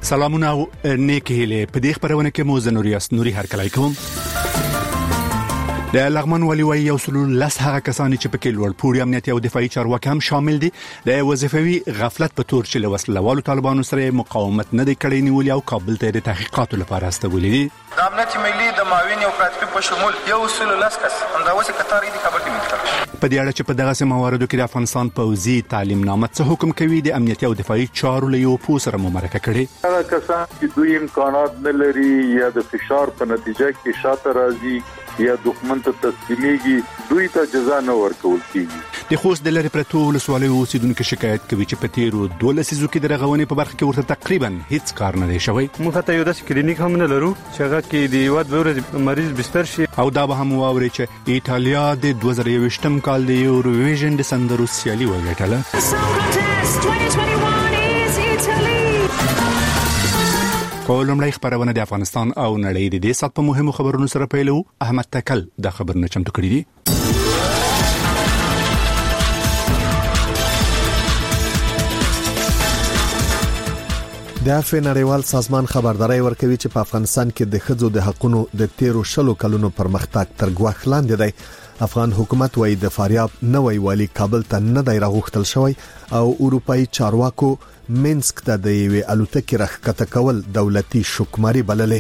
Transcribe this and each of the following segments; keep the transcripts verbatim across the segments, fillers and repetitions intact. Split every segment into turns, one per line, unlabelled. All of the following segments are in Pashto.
سلامونه او نیک هیله. په دې خبرونه کې مو زنوریاس نوري هرکلای کوم. د لغمان ولي وایي یو سلو لس هغه کسان چې په کې لوړ پوړی امنیتي او دفاعي چارواکي هم شامل دي د وظیفوي غفلت په تور چې له وسلوالو طالبانو سره مقاومت نه دی کړی نیولې او کابل ته د تحقیقاتو لپاره استولې دي.
د امنیتي ملي د معاون او پراتپی په شمول یو سلو لس کس همداوسه قطار دي کابل کې متکړ.
په دې اړه چې په دغه سمواردو کې د افغانستان پوځي تعلیم نامه څه حکم کوي د امنیتي او دفاعي چارو له یو پوه سره مرکه کړي.
هغه کسان چې دوی امکانات نه لري یا د فشار په نتیجه کې شاته راځي یا دښمن ته تسلیمېږي دوی ته جزا نه ورکول کیږي.
د خوست د لری پرتو ولسوالۍ اوسیدونکو شکایت کوي چې په تیرو دوه لسیزو کې د رغونې په برخه کې ورته تقریبا هیڅ کار نه دی شوی.
موږ ته یو داسې کلینیک هم نه لرو چې هغه کې د یو ورځې مریض بستر شي.
او دا به هم واوري چې ایټالیا د دوه زره یوویشتم کال د یوروویژن د سندرو سیالي وګټله. کولمړی خبرونه د افغانستان او نړۍ د دې سات په مهمو خبرونو سره پیلو. احمد تکل د خبرونو چمتو کړی دی.
د عفو نړیوال سازمان خبرداري ورکوي چې په افغانستان کې د ښځو د حقوقو د تیرو شلو کلونو پرمختګ تر ګواښ لاندې دی. افغان حکومت وايي د فاریاب نوې والی کابل ته نه دی راغوښتل شوی او اروپאי چارواکو منسک ته د یوې الوتکې راښکته کول دولتي شکماري بللې.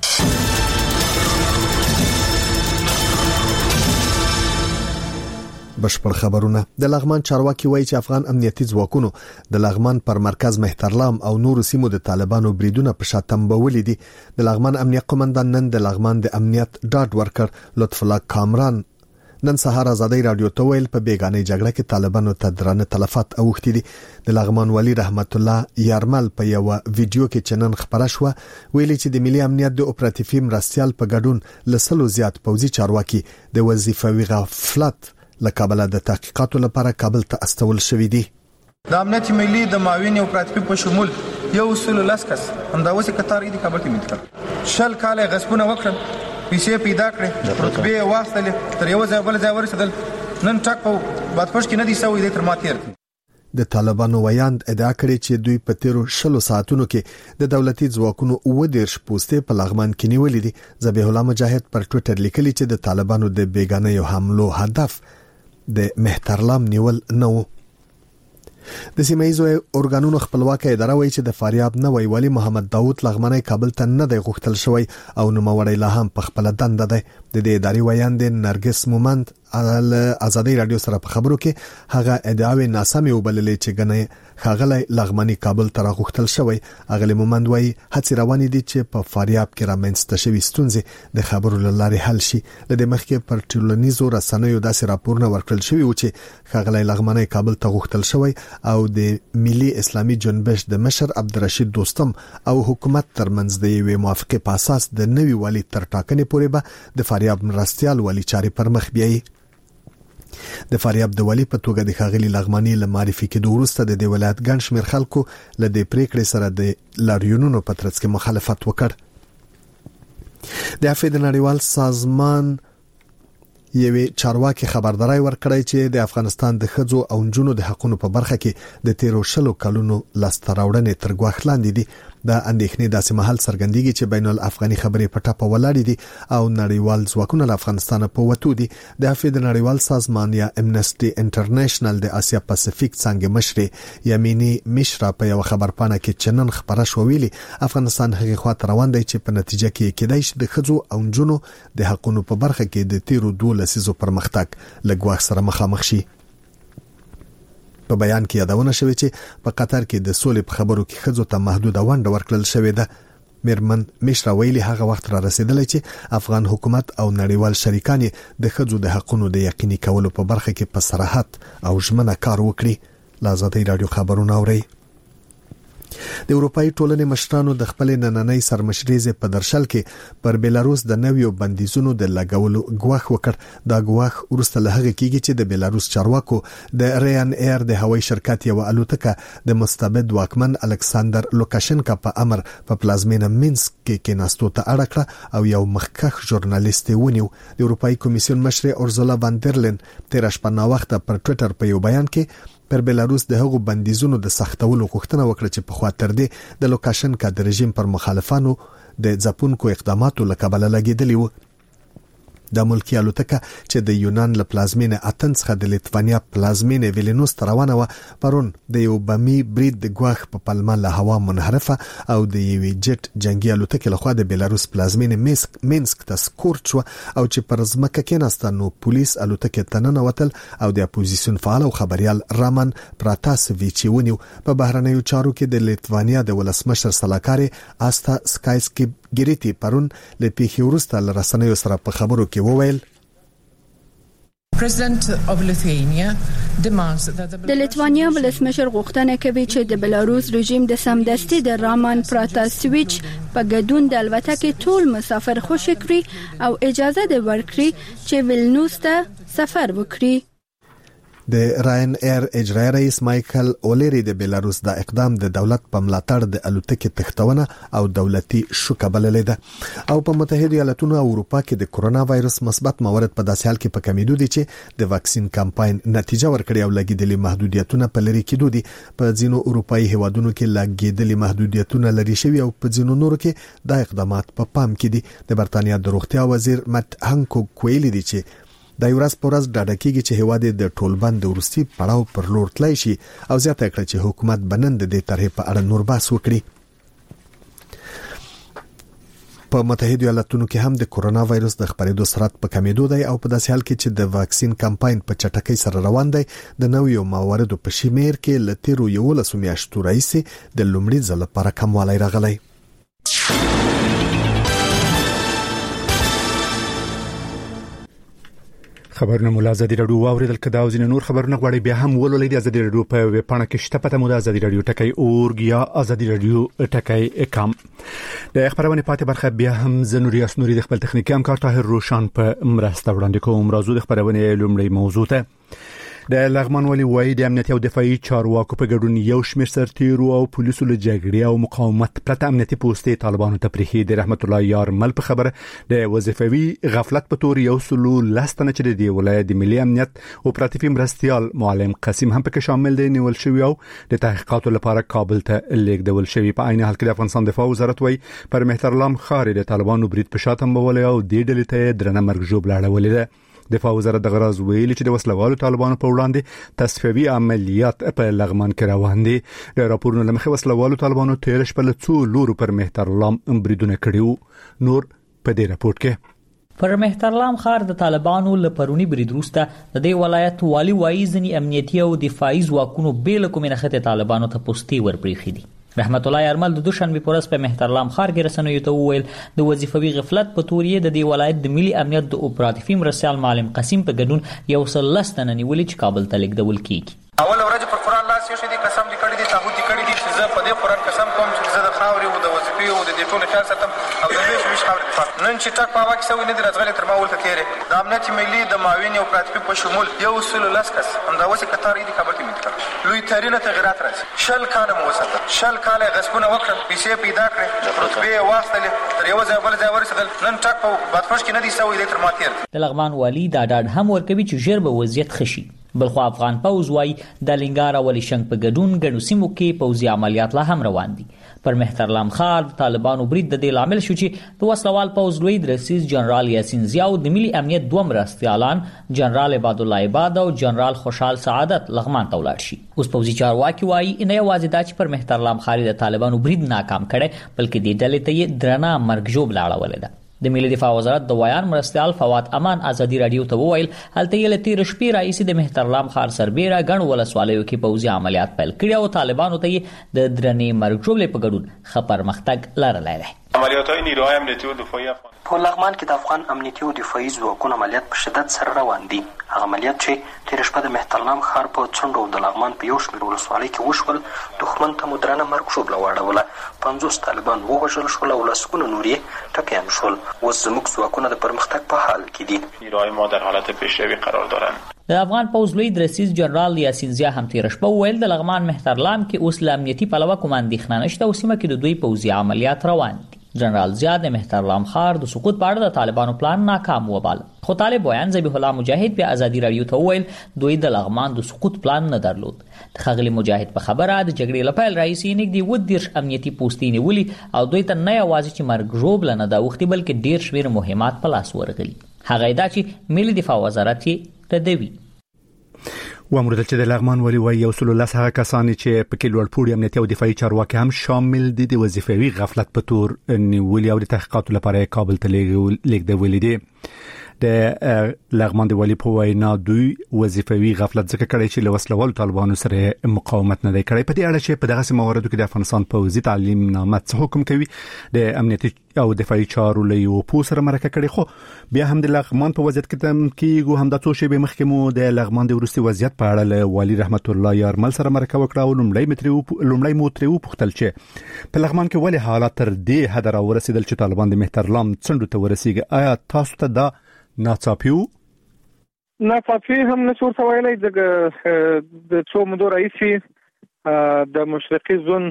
بشپړ خبرونه. د لغمان چارواکي وایي چې افغان امنیتي ځواکونو د لغمان پر مرکز مهترلام او نور سیمو د طالبانو بریدونه په شاتم بولې دي. د لغمان امنیت قومندان نن د لغمان د امنیت ډاډ ورکړ. لطف الله کامران نن سهار آزادۍ رادیو ته ویل په بیگانه جګړه کې طالبانو ته درانه تلفات اوښتي دي. د لغمان ولی رحمت الله یارمل په یو ویډیو کې چنن خبره شو ویلي چې د ملي امنیت د اپراتیفي مرستيال په ګډون لسلو زیات پوځي چارواکي د وظیفوي غفلت لکابل د تحقیقاتو لپاره کابل ته استول شوې دي.
د امنیتي ملي د معاون او پراتپی په شمول یو سلو لس کس همداوسه قطار دي کابل کې متکړ. شل کال غصبونه وکړل، پیسې پیدا کړې، رتبه واستلې، تر یو ځای بل ځای ورسېدل. نن ټاک په بادپش کې نه دي سوي د تر ماتیر.
د طالبانو ویاند ادعا کړې چې دوی په تیرو شلو ساعتونو کې د دولتي ځواکونو اوه دیرش پوسټې په لغمان کې نیولې دي. ذبیح الله مجاهد پر ټوئیټر لیکلي چې د طالبانو د بیگانه یو حملو هدف د مهترلام نیول نه و. د سیمایي اورګانونو خپلواکه اداره وایي چې د فاریاب نوې والی محمد داوود لغمنۍ کابل ته نه دی غوښتل شوی او نوموړی لا هم په خپل دنده دی. د دې ادارې ویاند نرګس مومند ال آزادۍ رادیو سره په خبرو کې هغه ادعاوې ناسمې وبللې چې غنې خاغلی لغمنۍ کابل ته راغوښتل شوی. اغلی مومند وایي هڅې روانې دي چې په فاریاب کې رامنځته شوي ستونزې د خبرو لارې حل شي. لدې مخکې پر ټولنیزو رسنیو داسې راپورونه ورکړل شوی و چې خاغلی لغمنۍ کابل ته غوښتل شوی او د ملي اسلامي جنبش د مشر عبدالرشید دوستم او حکومت ترمنځ د یوې موافقې په اساس د نوي والی تر ټاکنې پورې به د فاریاب مرستيال والی چارې پر مخ بیایي. د فاریاب د والی په توګه د خاغلی لغمانی له معرفي کېدو وروسته د دې ولایت ګڼ شمېر خلکو له دې پریکړې سره د لاریونونو په ترڅ کې مخالفت وکړ. د عفو نړیوال سازمان یوې چارواکي خبرداري ورکړی چې د افغانستان د ښځو او نجونو د حقوقو په برخه کې د تیرو شلو کلونو لاستراوړنې تر ګواښ لاندې دي. د اندېښنې داسې محل څرګندېږي چې بین الافغاني خبرې په ټاپه ولاړې دي او نړیوال ځواکونه له افغانستان په وټو دي. د عفو نړیوال سازمان یا امنسټي انټرنیشنل د اسیا پاسفیک څنګه مشر یمینی مشرا په یو خبرپاڼه کې چنن خبره شو ویلي افغانستان هغه خواته روان دی چې په نتیجه کې کېدای شي د ښځو او نجونو د حقوقو په برخه کې د تیرو دوه لسیزو پرمختګ لګواښ سره مخامخ شي. په بیان کې یادونه شوې چې په قطر کې د سولې په خبرو کې ښځو ته محدوده ونډه ورکړل شوې ده. میرمن مشرا ویلي هغه وخت را رسیدلی چې افغان حکومت او نړیوال شریکان د ښځو د حقوقو د یقیني کولو په برخه کې په صراحت او ژمنه کار وکړي. لازمي رادیو خبرونه اوري. د اروپאי ټولنې مشرانو د خپل نننۍ سرمشريزه په درشل کې پر بیلاروس د نویو بندیزونو د لګولو ګواښ وکړ. دا ګواښ ورسته له هغه کېږي چې د بیلاروس چارواکو د ریان ایر د هوایي شرکت یو الوتکه د مستبد واکمن الکساندر لوکاشنکا په امر په پلازمینه مینسک کې کېناستو ته اړه کړه او یو مخکښ ژورنالیست ونیو. د اروپאי کمیسیون مشر اورزولا وان در لین تیر شپه نا وخت پر ټوئیټر په یو بیان کې پر بلاروس د هغو بندیزونو د سختولو غوښتنه وکړه چې په خاطر دې د لوکاشنکا د رژیم پر مخالفانو د ځپونکو اقداماتو لکبل لګیدلی وو. د ملکی الوتکه چې د یونان له پلازمینه اتنس څخه د لیتوانیا پلازمینه ویلنوس ته روانه و پرون د یو بمی برید د ګواخ په پلمه له هوا منحرفه او د یوې جټ جنگي الوتکه له خوا د بیلاروس پلازمینه مینسک مینسک ته سکورچ و او چې پر ځمکه کې ناستنو پولیس الوتکه تننه وتل او د اپوزیسیون فعال او خبريال رامان پراتاسویچ ونیو. په بهرنیو چارو کې د لیتوانیا د ولسمشر سلاکاري آستا سکایسکی ګریتی پرون له پیښې وروسته له رسنیو سره په خبرو کې وویل
د لیتوانیا ولسمشر غوښتنه کوي چې د بلاروس رژیم د سمدستي د رامان پراتاسویچ په ګډون د الوتکې ټول مسافر خوشی کړي او اجازه د ورکړي چې ویلنوس ته سفر وکړي.
د راین ایر اجرایی رئیس مایکل اولیری د بیلاروس د اقدام د دولت په ملاتړ د الوتکې تختونه او دولتي شوکه بللې ده او په متحده ایالاتونو او اروپا کې د کرونا وایرس مثبت موارد په داسې حال کې په کمیدو دي چې د واکسین کمپاین نتیجه ورکړي او لګیدلي محدودیتونه په لری کېدو دي. په ځینو اروپאי هیوادونو کې لګیدلي محدودیتونه لري شوی او په ځینو نورو کې د اقدامات په پام کې دي. د برتانیا د روغتیا وزیر مټ هانکوک کویلی دی چې د یورس پورز ډاډه کیږي چې هواد د ټولبند ورستي پړاو پر لور تلای شي او زیاته کړ چې حکومت بنند د طرحې په اړه نور بحث وکړي. په متحده ایالاتونو کې هم د کرونا وایرس د خپرېدو سرعت په کمیدو دی او په داسې حال کې چې د واکسین کمپاین په چټکۍ سره روان دی. د نویو مواردو په شمیر کې ل تیرو یولسو میاشتو راځي د لومړي ځل لپاره کموالی راغلی.
خبرونه مولا ازادي رادیو واوریدل کدا او زین نور خبرونه غواړي بیا هم ولولې د ازادي رادیو په ویب پاڼه کې شته پته مولا ازادي رادیو ټکای اورګ یا ازادي رادیو ټکای کام. د خبرونه پاتې برخه بیا هم زنوري اسنوري د خپل تخنیکی همکار طاهر روشان په مرسته وړاندې کوم. راځو د خبرونه لومړی موضوع ته. د لغمان ولي وای د امنیتي او دفاعي چارواکو په ګډون یو شمېر سرتیرو او پولیسو له جګړې او مقاومت پرته امنیتي پوسټې طالبانو ته پرېښي. د رحمت الله یار مل په خبره د وظیفوي غفلت په تور یو سلو لاستنه چې د ولایت د ملي امنیت اپراتیفي مرستيال معلم قاسم هم پکې شامل دی نیول شوی او د تحقیقاتو لپاره کابل ته لیږدول شوی. په عین حال کې د افغانستان دفاع وزارت وای پر مهترلام خاري د طالبانو برید په شاتم بوله او د ډلې ته درنه مرګ جوړ لاړولې ده. دفاع وزارت د غراز ویلي چې د وسلوالو طالبانو په وړاندې تصفیوي عملیات په لغمان کې روان دي. د راپورونو لمخې وسلوالو طالبانو تیر شپه له څو لورو پر مهترلام بریدونه کړیو. نور په دې راپورت کې
پر مهترلام خار د طالبانو له پرونی برید وروسته د دې ولایت والی وایي ځنی امنیتي او دفاعي ځواکونو بیل کومه نخته طالبانو ته پوسټي ورپریخي دي. رحمت الله یارمل د دوشنبه پورس په مهترلام خار کې رسنیو ته وویل د وظیفوي غفلت په تورې د دې ولایت د ملي امنیت د اپراتیفي مرستيال معلم قاسم په ګډون یو سل لستنه نیولې چې کابل ته لیږدول کیږي.
اول ورځ پر قران لاس یو شې دي قسم دې کړی دي تعهد دې کړی دي چې زه په دې قران قسم کوم چې زه د خاورې او د وظیفې او د دې ټول خیال ساتم او د دې شوي خاورې دفاع نن چې ټاک په واکه سوي نه دي راځلې تر ما ولته تیرې د امنیت ملي د معاون او اپراتیفي په شمول یو سل لس کس همدا وسه قطار دې کابل کې متکړ لوی ترینه تغیرات راځي. شل کاله مو وسته شل کاله غصبونه وکړ پیسې پیدا کړې رتبه واستلې تر یو ځای بل ځای ورسېدل نن ټاک په بادفش کې نه دي سوي دې تر ما تیر.
د لغمان والی دا ډاډ هم ورکوي چې ژر به وضعیت خشي. بلخو افغان پوز وای د لنګار او لشنګ په ګډون ګڼو سیمو کې پوزي عملیات لا هم روان دي. پر مهترلام خار طالبانو برید د دې عامل شو چې د وسلوال پوز لوی رئیس جنرال یاسین ضیاء د ملي امنیت دوه مرستيالان جنرال عباد الله عباد او جنرال خوشحال سعادت لغمان ته ولاړ شي. اوس پوزي چارواکي وای نه یوازې دا چې پر مهترلام خار د طالبانو برید ناکام کړي بلکې د ډلې ته درنه مرګ جوړ لاړولې ده. د ملي دفاع وزارت د ویان مرستيال فواد امان ازادي رادیو ته وویل هلته یې لتیر شپې رئیس د مهترلام خار سربېره غن ولسوالیو کې پوزي عملیات پیل کړي او طالبانو ته د درنې مرګ جوړ په ګډون خبر مختګ لرلای دی.
عملیات‌های نیروهای امنیتی و دفاعی افغان
په لغمان کې د افغان امنیتي او دفاعي ځواکونو عملیات په شدت سره روان دي. هغه عملیات چې تیر شپه د مهترلام خار په څنډو د لغمان په یو شمېر ولسوالۍ کې وشول دښمن ته مدرنه مرګ شوبله واړوله. پنځوس طالبان ووژل شول او لسګونه نور یې ټپیان شول. اوس زموږ ځواکونه د پرمختګ په حال کې دي.
نیروهای ما در حالت پیشروی قرار دارند.
د افغان پوز لوی رئیس جنرال یاسین ضیاء هم تیر شپه ویل د لغمان مهترلام کې اوس د امنیتي پلوه کوم اندېښنه نشته او سیمه کې د دوی پوزي عملیات روان دي. جنرال ضیاء د مهترلام ښار د سقوط په اړه د طالبانو پلان ناکام وباله. خو طالب ویان ذبیح الله مجاهد بیا ازادي رادیو ته وویل دوی د لغمان د سقوط پلان نه درلود. د ښاغلي مجاهد په خبره د جګړې له پیل راهیسې نږدې اووه دېرش امنیتي پوستې نیولي او دوی ته نه یوازې چې مرګ ژوبله نه ده اوښتي بلکې ډېر شمېر مهمات په لاس ورغلي. هغه دا چې ملي دفاع وزارت یې ردوي.
وامر چې د لغمان ولي وایي یو سل لس هغه کسان چې په کې لوړ پوړي امنیتي او دفاعي چارواکي هم شامل دي د وظیفوي غفلت په تور نیولي او د تحقیقاتو لپاره کابل ته لیږدولي دي. د لغمان د ولی په وینا دوی وظیفوي غفلت ځکه کړی چې له وسلوالو طالبانو سره مقاومت نه دی کړی. په دې اړه چې په دغه مواردو کې د افغانستان پوځي تعلیم نامه څه حکم کوي د امنیتي او دفاعي چارو له یو پو سره مرکه کړي. خو بیا هم د لغمان په وضعیت کې تم کېږو هم د څو شی به مخکې مو د لغمان د وروستي وضعیت په اړه له والي رحمت الله یارمل سره مرکه وکړه او لومړی مترو لومړی مو ترې وپوښتل چې په لغمان کې ولې حالات تر دې حد راورسېدل چې طالبان د مهترلام څنډو ته ورسېږي. آیا تاسو ته دا ناڅاپي وو؟
ناڅاپي هم نه څور سوالای د څو مودو رئیسي د مشرقي زون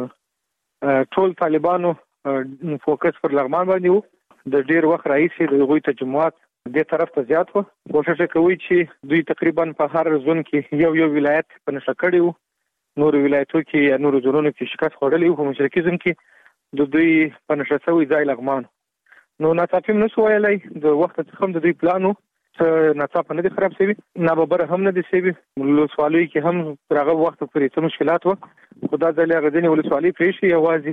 ټول طالبانو فوکس پر لغمان باندې وو. د ډیر وخت رئیسي د غوي تجمعات دې طرف ته زیات وو. کوشش کوي چې دوی تقریبا په هر زون کې یو یو ولایت په نشه کړی وو. نور ولایتو کې یا نور زونونو کې شکست خوړلی وو. په مشرقي زون کې د دوی په نشه سوی ځای لغمان. نو ناڅاپي هم نشو ویلی د وخت څخه هم د دوی پلانو څه ناڅاپه نه دي خراب شوي، ناببره هم نه دي شوي. ولسوالۍ کې هم تر هغه وخته پورې څه مشکلات وو، خو دا ځل هغه ځینې ولسوالۍ پرېښې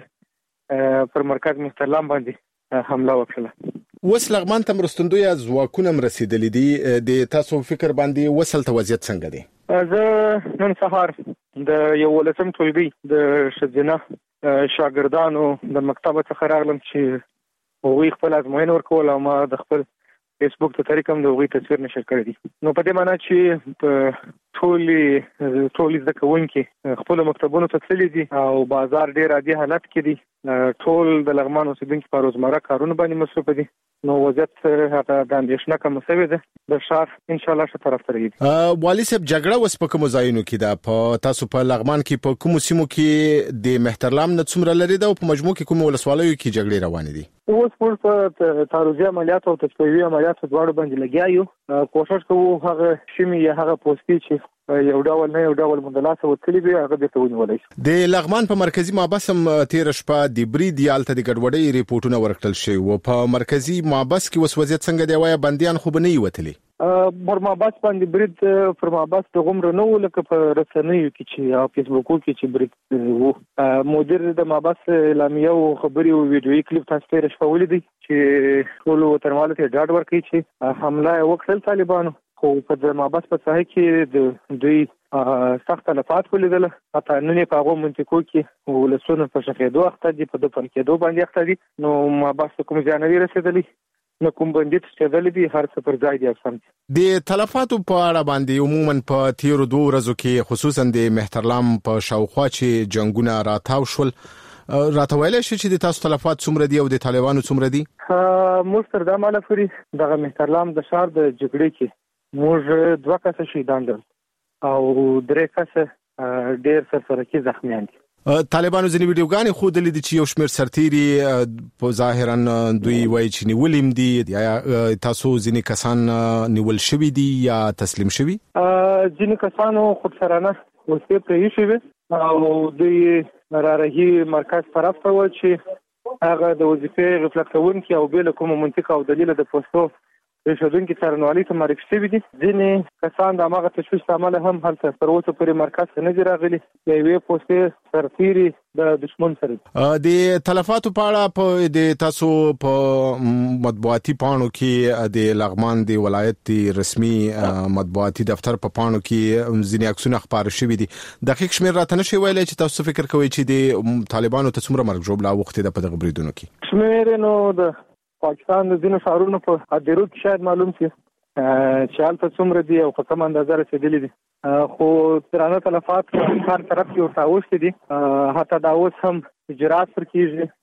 یوازې پر مرکز مهترلام باندې حمله وکړله.
اوس لغمان ته مرستندویه ځواکونه هم رسېدلي دي. د تاسو فکر باندې وصل ته وضعیت څنګه دی؟
زه نن سهار د یولسم ټولګي د ښځینه شاګردانو د مکتبه څخه راغلم چې هغوی خپل ازموینه ورکول او ما د خپل فیسبوک ته طریق هم د هغوی تصویر نشر کړی دي. نو په دې معنی چې په ټولې ټولې زده کوونکي خپلو مکتبونو ته تللي دي او بازار ډېر عادي حالت کې دي. ټول د لغمان اوسېدونکي په روزمره کارونو باندې مصروفه دي. نو وضعیت هغه د اندېښنه کمه شوې ده. د ښار انشاءالله ښه طرف ته رهیږي.
والي صاحب، جګړه اوس په کومو ځایونو کې ده؟ په تاسو په لغمان کې په کومو سیمو کې د مهترلام نه څومره لرې ده او په مجموع کې کومو ولسوالیو کې جګړې روانې دي؟
اوس موږ په تعرضي عملیاتو او تشویقي عملیاتو دواړو باندې لګیا یو. کوشش کوو هغه شمې یا هغه پوستې چې یو ډول نه یو ډول مندلاسه وتلي وي هغه بیرته ونیولی شي.
د لغمان په مرکزي محبس هم تېره شپه د برید یالته د ګډوډۍ ریپورټونه ورکړل شوي وو. په مرکزي محبس کې اوس وضعیت څنګه دی؟ وایه بندیان خو به نه وي وتلي؟
پر محبس باندې برید پر محبس د غومره نه و لکه په رسنیو کې چې او فیسبوکو کې چې برید وو. مدیر د محبس اعلامیه او خبري او ویډیويي کلیپ تاسو ته رښتیا ولیدي چې ټول وطنوالو ته ډاډ ورکړي چې حمله وکړل طالبانو. خو په د محبس په ساحه کې د دوی سخت تلفات ولیدل. حتی نن په هغو منطقو کې ولسونه په شخېدو اخته دي، په دوپن کېدو باندې اخته دي. نو محبس ته کوم زیان نه دی رسېدلی، نو کوم بندي تشکېدلی دي، هر څه پر ځای دي او سم دي.
د تلفاتو په اړه باندې عموما په تیرو دوه ورځو کې خصوصا د مهترلام په شاوخوا چې جنگونه راتاو شول، راته ویلی شي چې د تاسو تلفات څومره دي او د طالبانو څومره دي؟
موږ تر دا مهاله پورې دغه مهترلام د ښار د جګړې کې موږ دوه کسه شهیدان دي او درې کسه ډېر سرسرکي زخمیان دي.
طالبانو ځینې ویډیوګانې ښودلې دي چې یو شمېر سرتیري په ظاهرا دوی وایي چې نیولي هم دي. یا تاسو ځینې کسان نیول شوي دي یا تسلیم شوي؟
ځینې کسانو خودسرانه وسلې پرې شوي او دوی رارهي مرکز طرف ته و چې هغه د وظیفې غفلت کوونکي او بې له کومه منطقه او دلیله د پوستو رشدونکي څارنوالۍ ته معرفي شوي دي. ځینې کسان د هماغه تشویش له امله هم هلته تر اوسه پورې مرکز ته نه دي راغلي. د یوې پوستې سرتیري د دشمن سره
دي. د تلفاتو په اړه په د تاسو په مطبوعاتي پاڼو کې د لغمان د ولایت رسمي مطبوعاتي دفتر په پاڼو کې ځینې عکسونه خپاره شوي دي. دقیق شمېر راته نشئ ویلی چې تاسو فکر کوئ چې د طالبانو ته څومره مرګ ژوبله اوښتې ده په دغه بریدونو کې؟
شمېر نو د پاکستان د ځینو ښارونو په ادیرو کې شاید معلوم شي چې هلته څومره دي او په کومه اندازه رسېدلي دي. خو درانه تلفات هر طرف کې ورته اوښتي دي. حتی دا اوس هم اجرات پر کېږي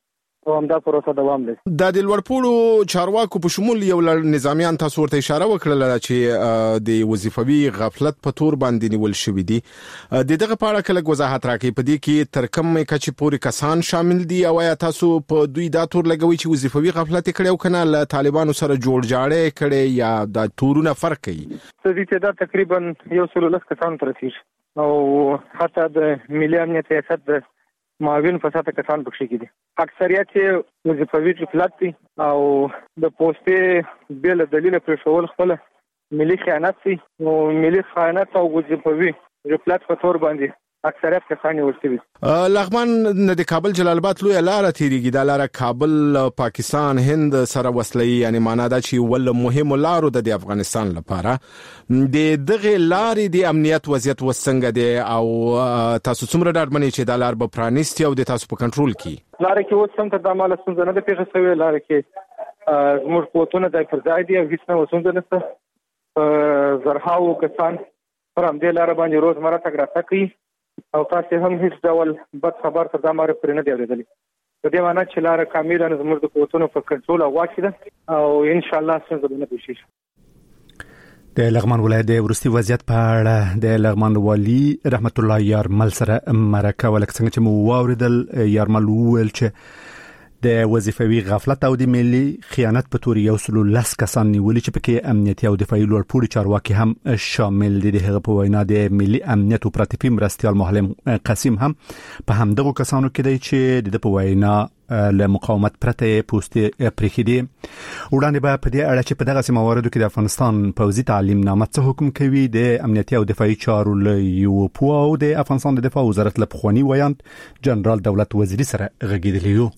او همدا پروسه دوام لري.
د دې لوړپوړو چارواکو په شمول یو لړ نظامیان تاسو ورته اشاره وکړه چې د وظیفوي غفلت په تور باندې نیول شوې دي. د دغه په اړه کله وضاحت راکړئ، په دې کې تر کومه کچې پورې کسان شامل دي او یا تاسو په دوی دا تور لګوي چې وظیفوي غفلت کړي او کنه له طالبانو سره جوړ جاړه کړي یا د تورونه فرق کوي؟
څه دي دا تقریبا یو سل لس کسان تر رسیږي او حتی د ملي امنیت ریاست د معاون فساد کسان پکې کېدي. اکثریت یې وظیفوي غفلت دي او د پوسټې بل دلیل پر شوول خپل ملي خیانت دي او ملي خیانت او وظیفوي غفلت په تور باندې اکثریت کسان ورسوي.
لغمان د کابل جلال آباد لوی لار تیریږي، د لار کابل پاکستان هند سره وصلي، یعنی معنا دا چې ول مهم لارو د افغانستان لپاره د دغه لارې د امنیت وضعیت وسنګ دي او تاسو څومره ډاډمنئ چې د لار به پرانیستي او د تاسو په کنټرول کې؟
لار کې اوس هم تر د مال څنګه نه د پیښه شوی، لار کې زموږ قوتونه د فرځای دي او هیڅ نه وسنګ نشته. زرهاو کسان پر همدې لار باندې روزمره تګ راتګ کوي او تاسو هم هیڅ ډول بد خبر تر دا ماره پر نه دی اورېدلی. په دې معنی چې لار کامله زموږ د قوتونو په کنټرول او واک ده او ان شاء الله څنګه به نشي.
د لغمان ولایت د ورستي وضعیت په اړه د لغمان والي رحمت الله یارمل سره مرکه ولکه څنګه چې مو واوریدل، یارمل وویل چې د وظیفوي غفلت او د ملي خیانت په تور یو سل لس کسان نیولي چې پکې امنیتي او دفاعي لوړپوړي چارواکي هم شامل دي. د هغه په وینا د ملي امنیت اپراتیفي مرستیال محلم قاسم هم په همدغه کسانو کې دی چې د په وینا له مقاومت پرته پوسټ پرېخدي. وړاندې به په دې اړه چې په دغه سیمواردو کې د افغانستان پوځي تعلیم نامه څه حکم کوي د امنیتي او دفاعي چارو له یو پو او د افغانستان د دفاع وزارت له پخوانی ویاند جنرال دولت وزیری سره غږیدلی یو.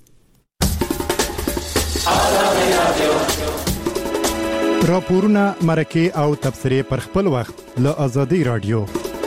راپورونه مرکه او تبصره پر خپل وخت له ازادي رادیو.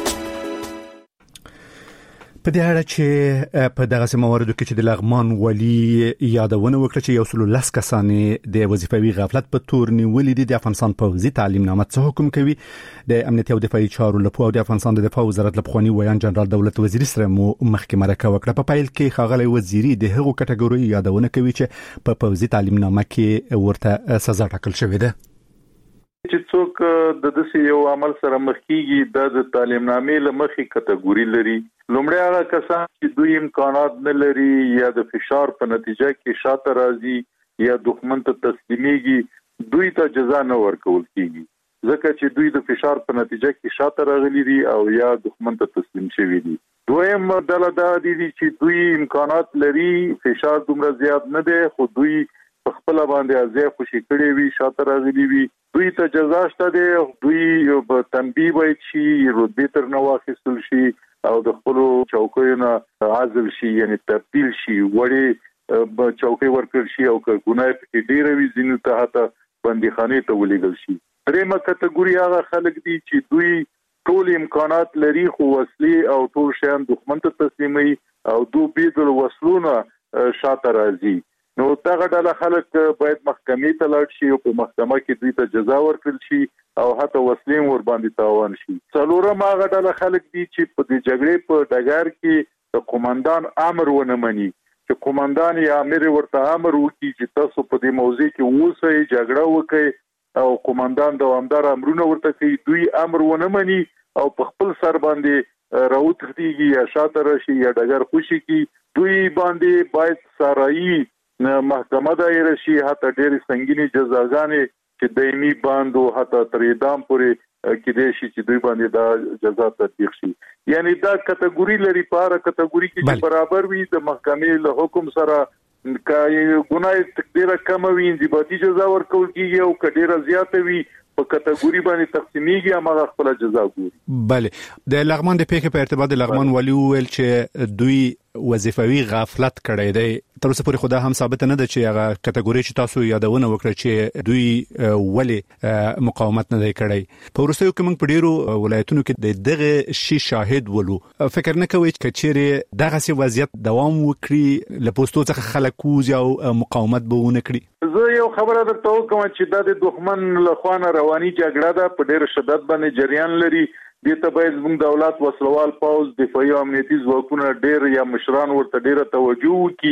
په دې اړه چې په دغه سیمواردو کې چې د لغمان والي یادونه وکړه چې یو سل لس کسان د وظیفوي غفلت په تور نیولي دي، د افغانستان پوځي تعلیم نامه څه حکم کوي د امنیتي او دفاعي چارو له پوه او د افغانستان د دفاع وزارت له پخوانی ویان جنرال دولت وزیری سره مو مخکې مرکه وکړه. په پایل کې ښاغلی وزیری د هغو کټګوري یادونه کوي چې په پوځي تعلیم نامه کې ورته سزا ټاکل شوې ده.
چې څوک د داسې یو عمل سره مخ کیږي د تعلیم نامې له مخې کټګوري لري. لومړی هغه کسان چې دوی امکانات نه لري یا د فشار په نتیجه کې شاته راځي یا دښمن ته تسلیميږي، دوی ته جزا نه ورکول کیږي ځکه چې دوی د فشار په نتیجه کې شاته راغلي دي او یا دښمن ته تسلیم شوي دي. دویم ډله دا دي چې دوی امکانات لري، فشار دومره زیات نه دی خو دوی په خپل باندې ازای خوشي کړي وي، شاته راغلي وي، دوی ته جزا شته دي. دوی په تنبیه وایي چې رتبه تر نه واخیستل شي او د خپل چوکیو نه عزل شي، یعنی تبدیل شي، وړي چوکۍ ورکړ شي او که ګناه پکې ډیره وي ځینې ته حتی بندیخانه ته ولېږل شي. درېمه کټګوري هغه خلک دي چې دوی ټول امکانات لري خو وسلې او ټول شیان دښمن ته تسلیمي او دوی بيدل وسلونه شاته راځي. نو دغه ډله خلک باید محکمې ته لاړ شي او په محکمه کې دوی ته جزا ورکړل شي او حتی وسلې ور باندې تاوان شي. څلورم هغه ډله خلک دي چې په دې جګړې په ډګر کې د قومندان امر ونه مني، چې قومندان یا امر ورته امر وکړي چې تاسو په دې موضوع کې اوسئ، جګړه وکړئ او قومندان دوامدار امرونه ورته کوي، دوی امر ونه مني او په خپل سر باندې راوتخديږي یا شاته راشي یا ډګر خوشي کی، دوی باندې باید سارایي محکمه دایره شي، حتی ډېر سنگینی جزاګانې چې دایمي باندې او حتی تر اعدام پورې کې دي چې دوی باندې دا جزا تطبیق شي. یعنی دا کټګوري لري، په هر کټګوري کې چې برابر وي د محکمې له حکم سره کای ګناه ډېر کم وي انضباطي جزا ورکول کیږي او کډېر زیات وي په کټګوري باندې تقسیمېږي هغه خپل جزا ګوري.
بله د لغمان د پیښې په ارتباط د لغمان والي ویل چې دوی وظیفوي غفلت کړی دی. تر اوسه پورې خدا هم ثابت نه ده چې هغه کټګوري چې تاسو یادونه وکړه چې دوی ولې مقاومت نه دی کړی. په وروستیو کې موږ په ډیرو ولایتونو کې دغه شی شاهد ولو. فکر نه کوئ چې چیرې دغه سی وضعیت دوام وکړي له پوسټو څخه خلک کوز او مقاومت به ونه کړي؟
زه یو خبره درته کوم چې د دښمن له خوا رواني جګړه ده په ډېر شدت باندې جریان لري. دې ته باید موږ دولت وسلوال پوز دفاعي امنیتي ځواکونه ډېر یا مشران ورته ډېر توجه وکړي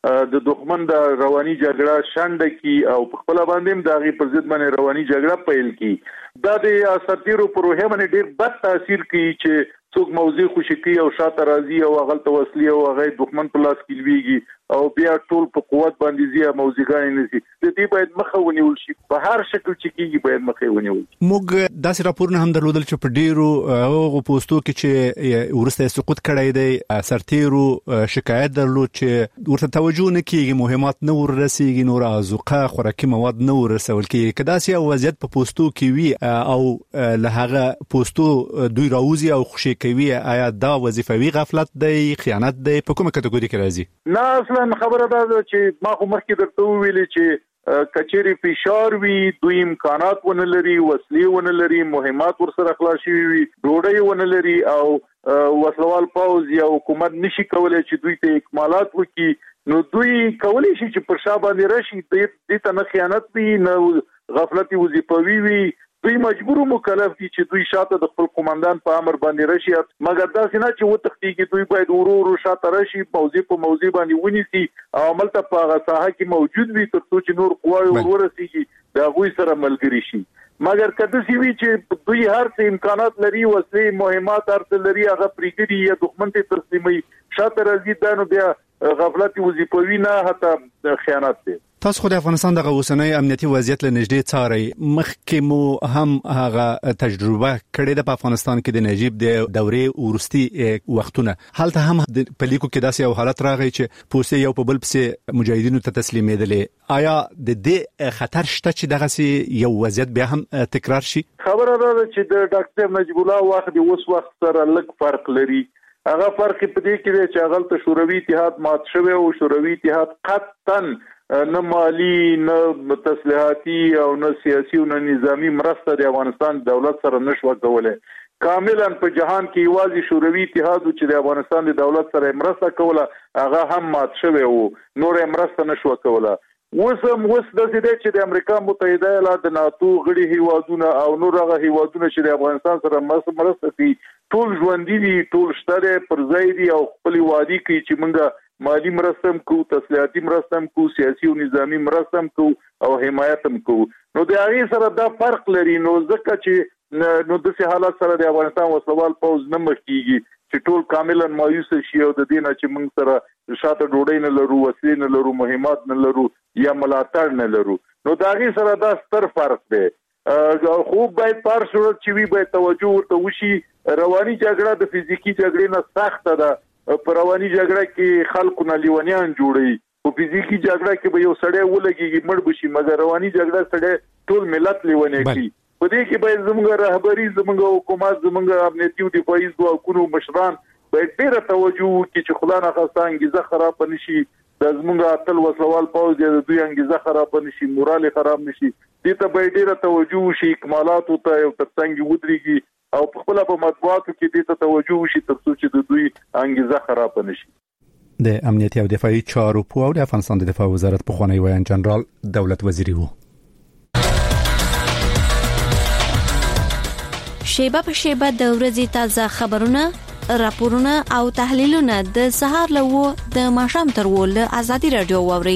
د دښمن د رواني جګړه شانډه کی او په خپل باندې د غي پر ضد باندې رواني جګړه پیل کی دا د سرتیرو پروژه باندې ډیر بد تاثیر کوي چې څوک موضوع خوشکی او شاته راځي او غلط وسلی او غي دښمن په لاس کې لويږي او بیا ټول په قوت باندې زیه موضوعګان نشي د دې باید مخه ونیول شي په هر شکل چې کیږي باید مخه ونیول شي.
موږ داسې راپورونه هم درلودل چې په ډیرو هغه پوسټو کې چې ورسته سقوط کړی دی سرتیرو شکایت درلود چې ورته توجه نه کیږي مهمات نه ورسیږي نور ازوقه خوراکي مواد نه ورسول کیږي کدا سي وضعیت په پوسټو کې وی او له هغه پوسټو دوی راوځي او خوشي کوي آیا دا وظیفوي غفلت دی خیانت دی په کومه کټګوري کې راځي؟
نه اصلا خبره ده چې ما خو مخکې درته ویلي چې کچېری فشار وی دوی امکانات ونه لري وسلې ونه لري مهمات ورسره خلاص شي وي ډوډۍ ونه لري او وسلوال پاوز یا حکومت نشي کولای چې دوی ته اکمالات وکړي نو دوی کولی شي چې پر شا باندې راشي د ته نه خیانت وي نه غفلت وظیفوي وي دوی مجبور مکلف دي چې دوی شاته د خپل قومندان په امر باندې راشي مګر دا څنګه چې و تخنیکی دوی باید ورو ورو شاته راشي موضوع په موضوع باندې ونیسي او عمل ته په هغه ساحه کې موجود وي تر څو چې نور قواوی ورورسیږي دا غوي سره ملګری شي مګر کله چې وی چې دوی هر څه امکانات لري وسلې مهمات هر لري هغه پریګری یا دښمن ته تسلیمي شاته راځي دا نو بیا غفلت وظیفوي نه حتی خیانت دی.
تاسو خو د افغانستان د اوسنۍ امنیتي وضعیت له نږدې څاري مخکې مو هم هغه تجربه کړې ده په افغانستان کې د نجیب د دورې ورستي وختونه هلته هم په لیکو کې داسې یو حالت راغی چې پوسې یو په بل پسې مجاهدینو ته تسلیمېدلې آیا د دې خطر شته چې دغه سي یو وضعیت بیا هم تکرار شي؟ خبره ده چې د ډاکټر نجیب الله وخت د اوس وخت سره لږ فرق لري هغه فرق په دې کې دی چې هغه ته شوروي اتحاد مات شوی او شوروي اتحاد قطعاً نه مالی نه تسلیحاتي او نه سیاسي او نه نظامی مرسته د افغانستان دولت سره نشو کولای کاملا په جهان کې یوازې شوروي اتحاد چې د افغانستان د دولت سره مرسته کوله هغه هم مات شوی وو نور مرسته نشو کوله اوس هم اوس د دې چې د امریکا متحده ایالات د ناتو غړي هیوادونه او نور هغه هیوادونه چې د افغانستان سره مرسته کوي ټول ژوند دي ټول شته پر ځای دي او خپل وادي کوي چې موږ مالی مرستم کو تسلیحاتي مرستم کو سیاسي او نظامی مرستم کو او حمایتم کو نو د هغه سره دا فرق لري نو ځکه چې نو د سه حالات سره د افغانستان وسلوال پوز نه مخکیږي چې ټول کاملا مایوس شي او د دینه چې موږ سره شاته ډوډۍ نه لرو وسلې نه لرو مهمات نه لرو یا ملاتړ نه لرو نو د هغه سره دا ستر فرق دی خو باید پر صورت چې وی باید توجه ورته وشي رواني جګړه د فزیکی جګړې نه سخته ده په رواني جګړه کې خلکو نه لیونیان جوړي او فزیکی جګړه کې به یو سړی ولګي مړ بشي مګر رواني جګړه سړی ټول ملت لیونی کوي په دې کې باید زموږ رهبری زموږ حکومت زموږ امنیتي او دفاعي ځواکونو مشران باید ډېر توجه وکړي چې خلانه خاصه انګیزه خراب نشي د زموږ اتل وسوال پاوز د دوی انګیزه خراب نشي مورال خراب نشي دې ته باید ډېر توجه وشي اکمالات او ته یو ترڅنګ ودرېږي او په خپل په مطبوعاتو کې دې ته توجه وشي تر څو چې د دوی انګیزه خراب نشي. د امنیتي او دفاعي چارو په اړه د افغانستان د دفاع وزارت په خوانی ویان جنرال دولت وزیری وو.
شیبه په شیبه د ورځې تازه خبرونه راپورونه او تحلیلونه د سهار له د ماښام تر ول ازادي رادیو ووري.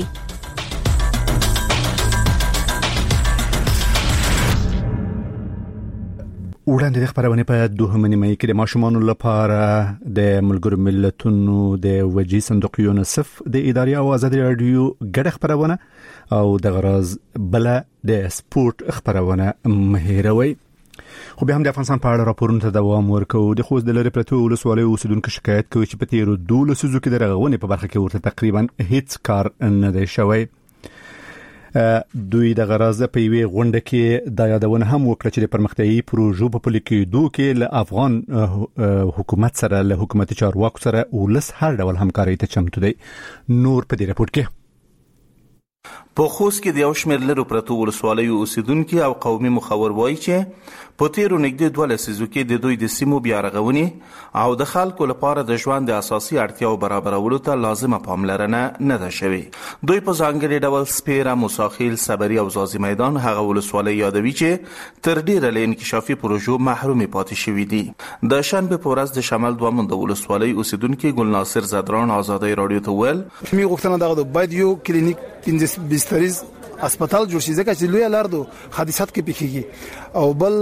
وړاندې د خبرونه په دوه نیمه کې د ماشومان لپاره د ملګرو ملتونو د وجې صندوق یونیسف د اداري او ازادي رادیو ګډ خبرونه او د غراز بل د سپورت خبرونه مهیروي خو به هم د افغانستان په اړه راپورونه ته دوام ورکوي د خوست د لری پرتو ولسوالۍ اوسیدونکو شکایت کوي چې په تیرو دوه لسیزو کې د رغونې په برخه کې ورته تقریبا هیڅ کار نه دی شوی دوی د غراز په وی غونډه کې د یادونه هم وکړه چې د پرمختیايي پروژو په پلي کېدو کې له افغان حکومت سره له حکومتي چارواکو سره ولس هر ډول همکاري ته چمتو دی. نور په دې راپور کې
په خوست کې د یو شمېر لرو پرتو ولسوالیو اوسیدونکي او قومي مخور وایي چې په تیرو نږدې دوه لسیزو کې د دوی د سیمو بیا رغونې او د خلکو لپاره د ژوند د اساسي اړتیاو برابرولو ته لازمه پاملرنه نه ده شوې. دوی په ځانګړي ډول سپیره، موساخیل، صبري او ځاځي میدان هغه ولسوالۍ یادوي چې تر ډیره له انکشافي پروژو محرومې پاتې شوي دي. د شنبې په ورځ د شمال دوه منده ولسوالۍ اوسیدونکي ګلناصر زدران آزادۍ راډیو ته ویل
می غوښتنه دغه باید یو کلینیک پنځه بستریز هسپتال جوړ شي ځکه چې لوی لار دو حادثات کې پیښیږي او بل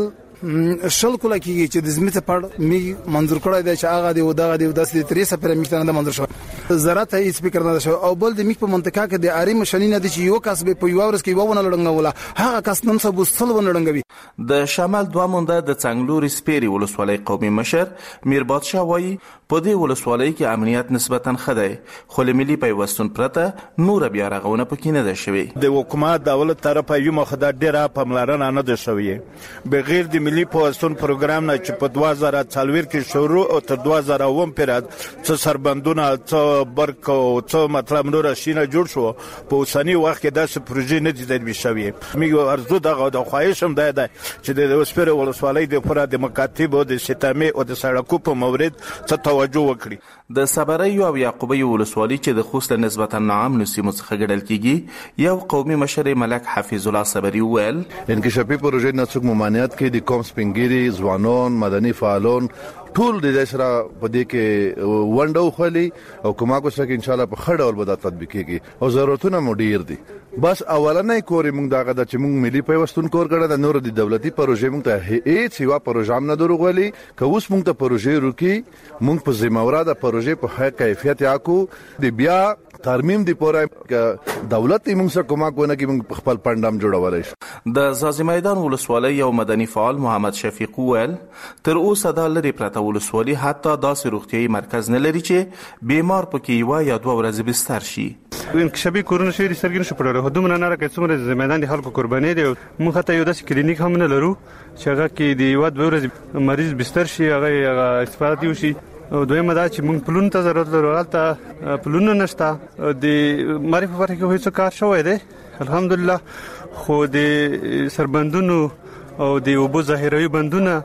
شل کوله کېږي چې د زمته پړ می منظور کړی دی چې هغه دی او دغه دی د داسې ترې سفر میشتنه د منظور شو زراعت هیڅ فکر نه شو او بل د میک په منطقه کې د اری مشنینه د چې یو کس به په یو ورځ کې وونه لړنګوله هغه کس نن سبو سل ونه لړنګوي.
د شمال دوه مونده د څنګلوري سپيري ولسوالۍ قومي مشر میر بادشاه وایي په دې ولسوالۍ کې امنیت نسبتا ښه دی خو له ملي پیوستون پرته نور بیا رغونه پکې نه ده شوې.
د حکومت دولت طرفه یو مخه د ډیره پاملرنه نه ده شوې بغیر د ملي پیوستون پروګرام نه چې په دوه زره څلور کې شروع او تر دوه زره اووه پورې څه سربندونه څه برق او څه مطلب نور شینه جوړ شو په اوسنی وخت کې داسې پروژې نه دي تدبیر شوې. موږ ارزو دغه د خواهش هم ده چې د وسپره ولسوالۍ د پوره د مکاتب او د ستامې او د سړکو په مورد څه توجه وکړي.
د صبري او یعقوبی ولسوالۍ چې د خوست نسبتا ناامن سیمو څخه ګڼل کیږي یو قومي مشر ملک حفیظ الله صبري ویل
انکشافي پروژې نه څوک ممانعت کوي د کوم سپینګيري ځوانان مدني فعالون ټول د دې سره په دې کې ونډه وخلي او کومه کو سره ان شاء الله په خړ ډول به تطبیق کیږي او ضرورتونه مو ډیر دي. بس اولنې کورې موږ دغه د چې موږ ملي پیوستون کور کړه د نور د دولتي پروژې موږ ته هیڅ یو پروژه نه دروغولي که اوس موږ ته پروژې روکي موږ په ذمہواره د پروژې په ښه کیفیت یاکو د بیا ترمیم دی پوره دولت موږ سره کومه کوونه کې موږ خپل پندام جوړولای شو.
د ځاځي میدان ولسوالۍ یو مدني فعال محمد شفیق ویل تر اوسه د لری پرته ولسوالۍ حتی داسې روغتيایي مرکز نه لري چې بیمار پکې یو یا دوه ورځې بستر شي.
انکشافي کورونه شوي دي سترګې نشو پټولی خو دومره نه راکړي څومره د میدان د خلکو قرباني دی. موږ حتی یو داسې کلینیک هم نه لرو چې هغه کې د یوه دوه ورځې مریض بستر شي هغه هغه استفاده وشي. او دویمه دا چې موږ پلونو ته ضرورت لرو هلته پلونه نشته د معرفي په برخه کې هیڅ کار شوی دی الحمدلله خو د سربندونو او د اوبو ظاهروي بندونه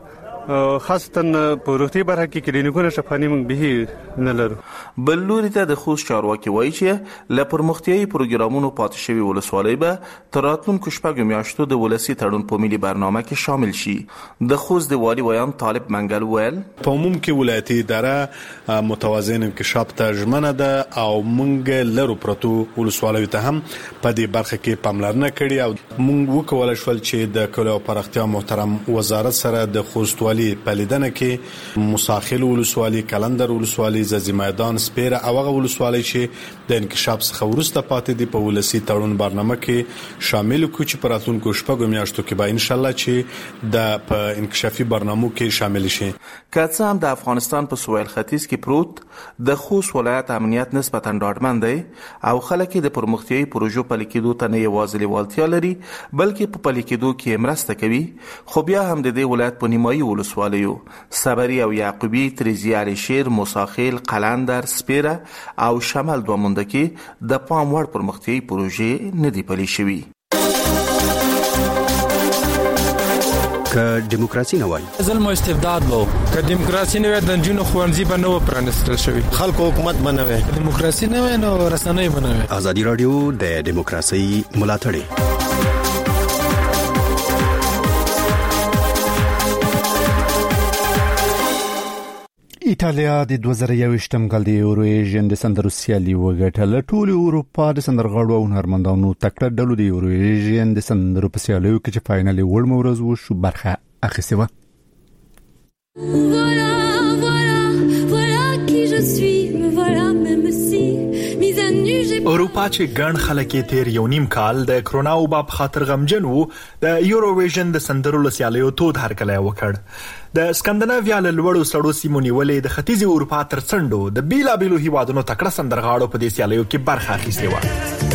خاصتا په روغتي برخه کې کلینیکونه شفاني موږ به نه لرو.
بل لوري ته د خوست چارواکي وایي چې له پرمختیایي پروګرامونو پاتې شوي ولسوالۍ به تر راتلونکو شپږو میاشتو د ولسي تړون په ملي برنامه کې شامل شي. د خوست د والي ویان طالب منګل ویل
په عموم کې ولایتي اداره متوازن انکشاف ته ژمنه ده او موږ لرو پرتو ولسوالیو ته هم په دې برخه کې پاملرنه کړې او موږ وکولای شول چې د کلي او پراختیا محترم وزارت سره د خوست په لیدنه کې مساخیل ولسوالۍ، کلندر ولسوالۍ، ځاځي میدان، سپیره او هغه ولسوالۍ چې د انکشاف څخه وروسته پاتې دي په ولسي تړون برنامه کې شامل کړو چې په راتلونکو شپږو میاشتو کې به ان شاء الله چې د په انکشافي برنامو کې شامل شي.
که څه هم د افغانستان په سویل ختیځ کې پروت د خوست ولایت امنیت نسبتا ډاډمن دی او خلک د پرمختیایي پروژو پلي کېدو ته نه یوازې لیوالتیا لري بلکې په پلي کېدو کې مرسته کوي خو بیا هم د دې ولایت په نیمایي ولسوالیو صبري او یعقوبی، تریزی، علیشیر، موساخیل، قلندر، سپیره او شمال دوه مونده کې د پام وړ پرمختیایي پروژې نه دي پلي شوي.
که دیموکراسي نه وای
ظلم او استبداد وو که دیموکراسي نه وای د جنونو خوانځي به نه پرانستل شوی
خلکو حکومت بنوي
دیموکراسي نه وای نو رسنۍ بنوي.
ازادي رادیو د دیموکراسي ملاتړ ایتالیا د دوه زره یوویشتم کال د یوروویژن د سندرو سیالي وګټله. ټول اروپا د سندرغاړو او هنرمندانو تکړه ډلو د یوروویژن د سندرو په سیالیو کې چې فاینل وړ مورز وشو برخه اخیستې وه.
اروپا چې ګڼ خلک تیر یو نیم کال د کرونا وبا په خاطر غمجن وو د یوروویژن د سندرو لسیالیو تود هرکلی وکړ. د اسکندناویا له لوړو سړو سیمو نیولې د ختیځې اروپا تر څنډو د بیلابیلو هیوادونو تکړه سندرغاړو په دې سیالیو کې برخه اخیستې وه.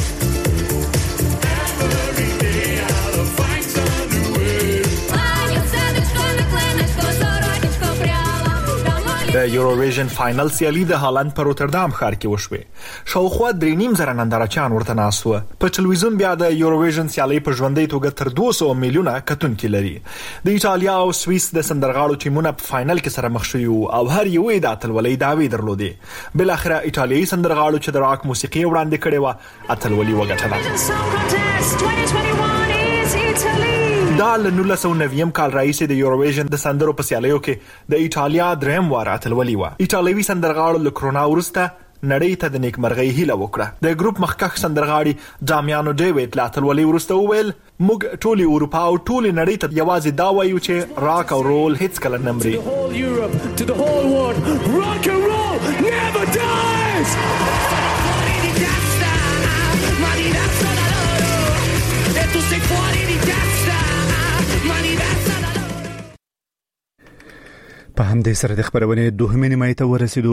د یوروویژن فائنل سیالي د هالند په روتردام ښار کې وشوه. شاوخوا درې نیم زره نندارچیان ورته ناست وو. په ټلویزیون بیا د یوروویژن سیالي په ژوندۍ توګه تر دوه سوه میلیونه کتونکي لري. د ایټالیا او سویس د سندرغاړو ټیمونه په فائنل کې سره مخ شوي او هر یو یې د اتلولۍ دعوې درلودې. بل اخره ایټالیایي سندرغاړو چې د راک موسیقي وړاندې کړې وه اتلولي وګټله. دا له نولس سوه نوي کال راهیسې د یوروویژن د سندرو په سیالیو کې د ایټالیا دریم وار اتلولي وه. ایټالوي سندرغاړو له کرونا وروسته نړۍ ته د نیکمرغۍ هیله وکړه. د ګروپ مخکښ سندرغاړي ډامیانو ډیویډ له اتلولۍ وروسته وویل موږ ټولې اروپا او ټولې نړۍ ته یوازې دا وایو چې راک او رول هیڅکله نه مري.
په همدې سره د خبرونې دوهمې نیمایي ته ورسېدو.